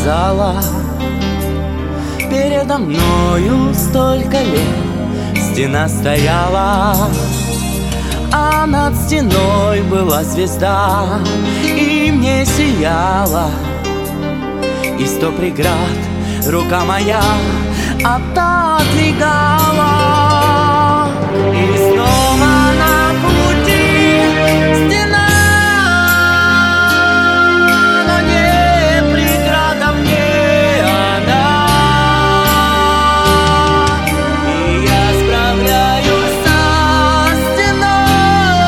сказала: передо мною столько лет стена стояла, а над стеной была звезда, и мне сияла. И 100 преград рука моя отодвигала. И снова на пути стена, но не преграда мне она. И я справляюсь со стеной,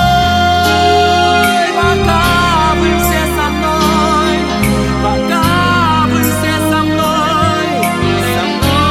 пока вы все со мной, пока вы все со мной, со мной.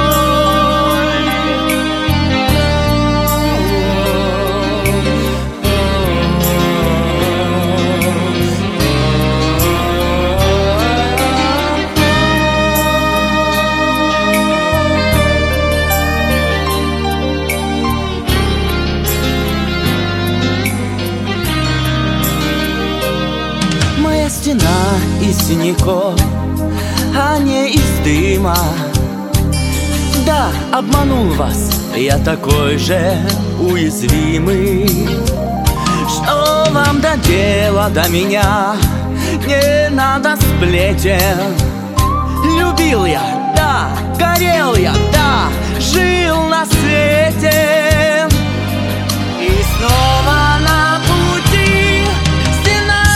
Моя стена из синяков, а не из дыма. Да, обманул вас, я такой же уязвимый. Что вам до дела до меня? Не надо сплетен. Любил я, да, горел я, да, жил на свете. И снова на пути стена,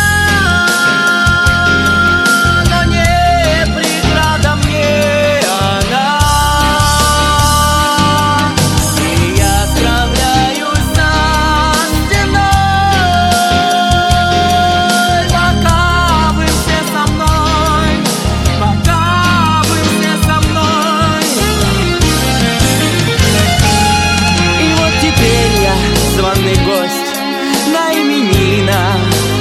но не преграда мне она. И я справляюсь со стеной, пока вы все со мной, пока вы все со мной. И вот теперь я званый гость на именинах.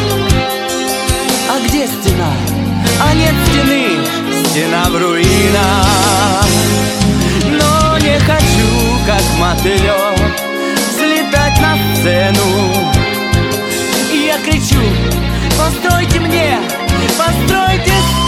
А где стена? А нет стены, стена в руинах. Но не хочу, как мотылёк, взлетать на сцену. И я кричу: постройте мне, постройте